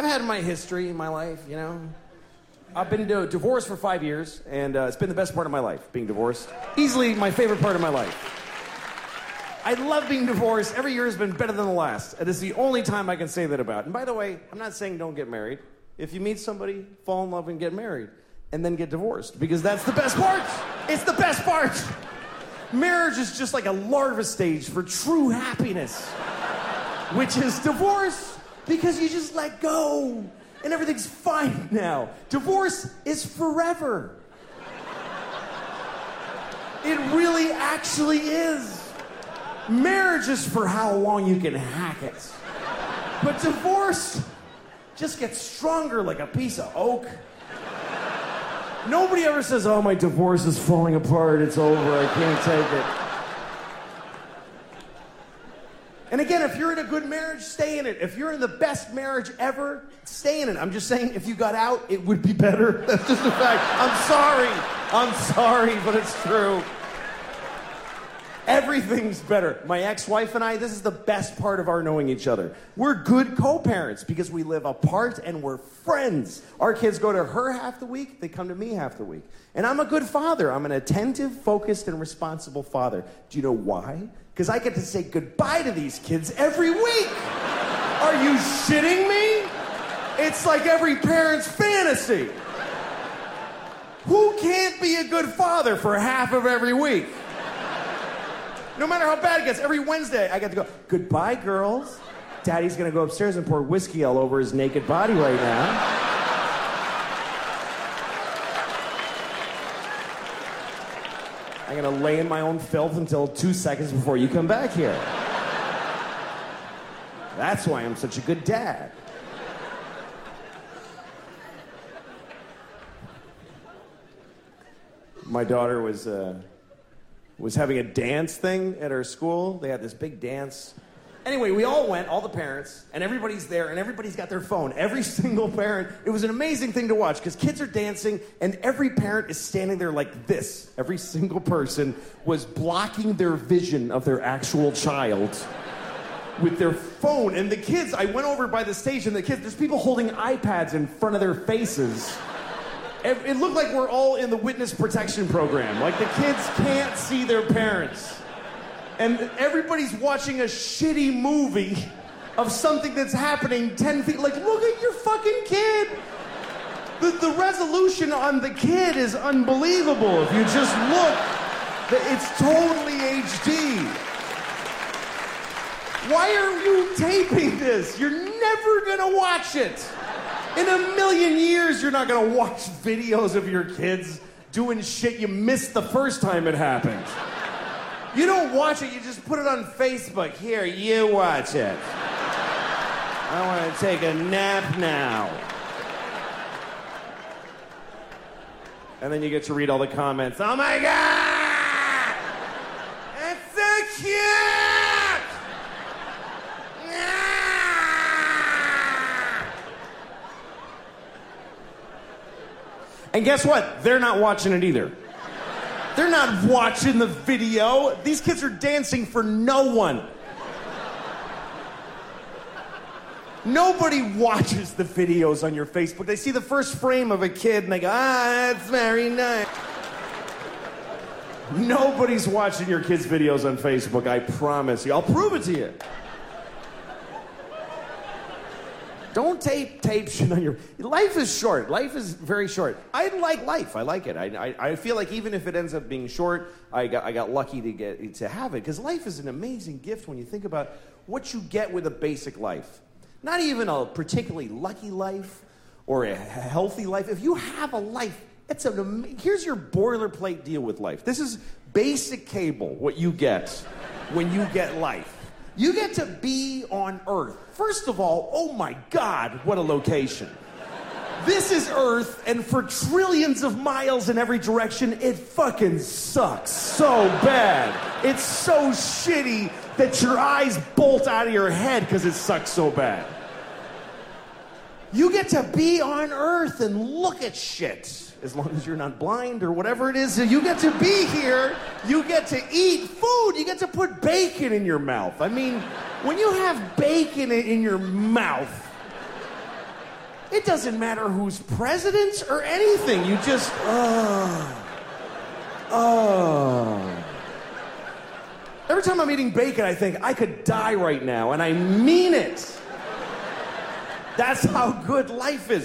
I've had my history in my life, you know. I've been divorced for 5 years, and it's been the best part of my life, being divorced. Easily my favorite part of my life. I love being divorced. Every year has been better than the last. And it's the only time I can say that about. And by the way, I'm not saying don't get married. If you meet somebody, fall in love and get married. And then get divorced. Because that's the best part. It's the best part. Marriage is just like a larva stage for true happiness. Which is divorce. Because you just let go. And everything's fine now. Divorce is forever. It really actually is. Marriage is for how long you can hack it. But divorce just gets stronger like a piece of oak. Nobody ever says, oh, my divorce is falling apart, it's over, I can't take it. And again, if you're in a good marriage, stay in it. If you're in the best marriage ever, stay in it. I'm just saying, if you got out, it would be better. That's just a fact. I'm sorry, but it's true. Everything's better. My ex-wife and I, this is the best part of our knowing each other. We're good co-parents because we live apart and we're friends. Our kids go to her half the week, they come to me half the week. And I'm a good father. I'm an attentive, focused, and responsible father. Do you know why? Because I get to say goodbye to these kids every week. Are you shitting me? It's like every parent's fantasy. Who can't be a good father for half of every week? No matter how bad it gets, every Wednesday I get to go, goodbye, girls. Daddy's gonna go upstairs and pour whiskey all over his naked body right now. I'm gonna lay in my own filth until 2 seconds before you come back here. That's why I'm such a good dad. My daughter was having a dance thing at her school. They had this big dance. Anyway, we all went, all the parents, and everybody's there, and everybody's got their phone. Every single parent. It was an amazing thing to watch, because kids are dancing, and every parent is standing there like this. Every single person was blocking their vision of their actual child with their phone. And the kids, I went over by the stage, and the kids, there's people holding iPads in front of their faces. It looked like we're all in the witness protection program. Like the kids can't see their parents. And everybody's watching a shitty movie of something that's happening 10 feet. Like, look at your fucking kid. The resolution on the kid is unbelievable. If you just look, it's totally HD. Why are you taping this? You're never gonna watch it. In a million years, you're not gonna watch videos of your kids doing shit you missed the first time it happened. You don't watch it, you just put it on Facebook. Here, you watch it. I want to take a nap now. And then you get to read all the comments. Oh my God! That's so cute! And guess what? They're not watching it either. They're not watching the video. These kids are dancing for no one. Nobody watches the videos on your Facebook. They see the first frame of a kid and they go, that's very nice. Nobody's watching your kids' videos on Facebook, I promise you. I'll prove it to you. Don't tape shit on your... Life is short. Life is very short. I like life. I like it. I feel like even if it ends up being short, I got lucky to have it. Because life is an amazing gift when you think about what you get with a basic life. Not even a particularly lucky life or a healthy life. If you have a life, here's your boilerplate deal with life. This is basic cable, what you get when you get life. You get to be on Earth. First of all, oh my God, what a location. This is Earth, and for trillions of miles in every direction, it fucking sucks so bad. It's so shitty that your eyes bolt out of your head because it sucks so bad. You get to be on Earth and look at shit. As long as you're not blind or whatever it is, you get to be here, you get to eat food, you get to put bacon in your mouth. I mean, when you have bacon in your mouth, It doesn't matter who's president or anything. You just, Every time I'm eating bacon, I think I could die right now, and I mean it. That's how good life is.